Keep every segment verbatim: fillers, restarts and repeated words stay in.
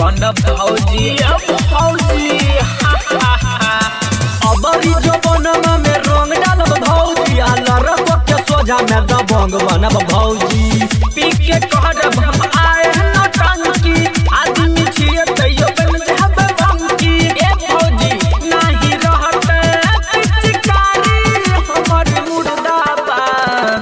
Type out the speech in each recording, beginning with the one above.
बन भौजी भौजी अबरी जवनमा में रंग डालब भौजी आ लड़को के सोझा में दबंग बनब भौजी। पी के कहब हम आए न टंकी आदमी छिए तैयो बन जाब रंकी। ए भौजी नाही रहते पिचकारी हमर मुर्दाबाद।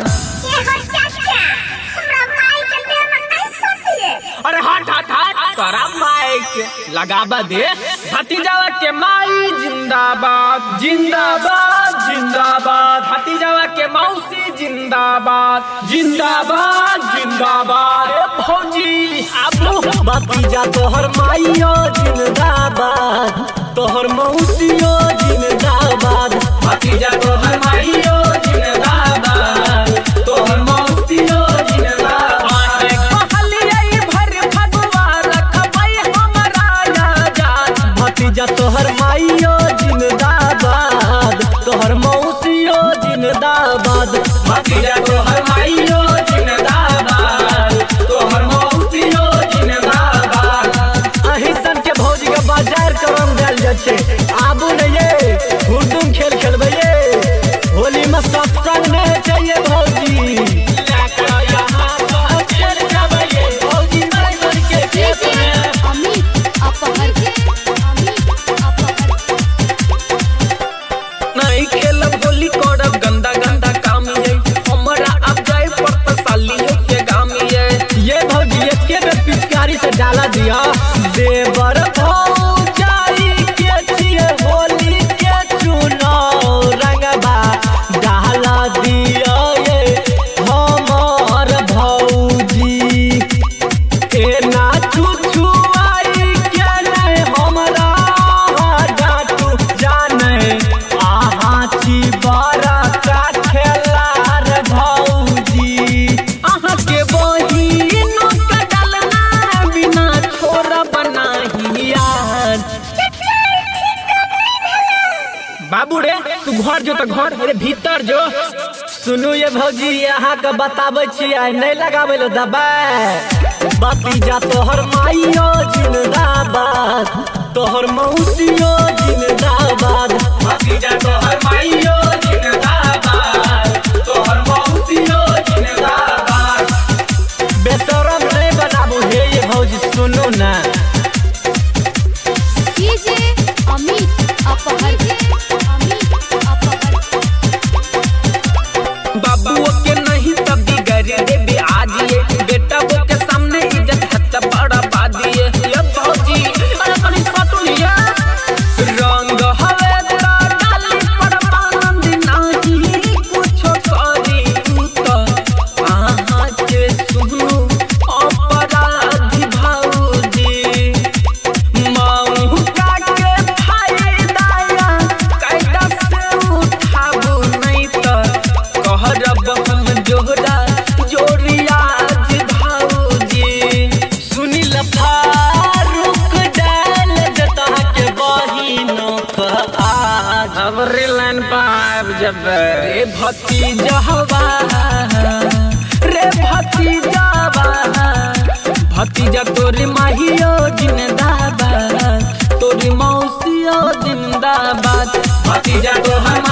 अरे हट हट हट तोरा माई के लगाबा दे। भतीजावा के माई जिंदाबाद जिंदाबाद जिंदाबाद। भतीजावा के मौसी जिंदाबाद जिंदाबाद जिंदाबाद। ए भौजी आबू भतीजा तोहर माइयो जिंदाबाद तोहर मौसियो जिंदाबाद। भतीजा तोहर माइयो जिंदाबाद तोहर मौसियो जिंदाबाद। कहलिए भर फगुआ रखबै हमरा आजाद। भतीजा तोहर माइयो जिंदाबाद तोहर मौसियो जिंदाबाद। भतीजा तोहर माइयो जिंदाबाद तोहर मौसियो जिंदाबाद। अही सन के भौजी के बाजार करम देल जाइ छै। आबू ने ये हुरदुम खेल खेलबै ये होली में सत्संग नहीं चाहिए भौजी। नहीं खेलब होली करब गंदा गंदा काम ये हमरा अब जाए पर साली के गाम ये। ये भौजी एके बेर पिचकारी से डाला दिया देवर भौजाई के छिए होली के चुनाव रंगबा डाला दिया ये हमर भौजी। ए ना छुछुआई के नहीं हमरा डाटू जाने आहा छी बारा का खेलार भौजी। अहाँ के बहिनो के डालना बिना छोरा बनाही यार। बाबू रे तू घर जो तो घर अरे भीतर जो। सुनू ये भौजी यहाँ के बताबै छियै नहीं लगाबै लो दबाई। भतीजा तोहर माइयो जिंदाबाद तोहर मौसियो जिंदाबाद। भतीजा तोहर माइयो जिंदाबाद तोहर मौसियो जिंदाबाद। बेशरम नहीं बनाबू हे ये भौजी सुनू ना। डीजे अमित अपहर अमित अपहर। बाबुओ के नहीं तब बिगड़ देबे आज ये बेटा वो के सामने इज्जत हत्ता बड़ा बादिए। ये भौजी अरे कनी सटुलिया रंग हवे ता डाली पर आनंद नाही कुछ करी तो आहा के सुनु अपराधी भौजी। माऊ का के फायदा कैदा से उठाबू नहीं तो कहरब हम जोहरा जोरिया भौजी। सुनील फारूक डाल देता के बहिनों का आज। अब रिलायन पाइप जब रे भतीजावा रे भतीजावा। भतीजा तोरी माहियो जिंदाबाद तोरी मौसियो जिंदाबाद। भतीजा तोहर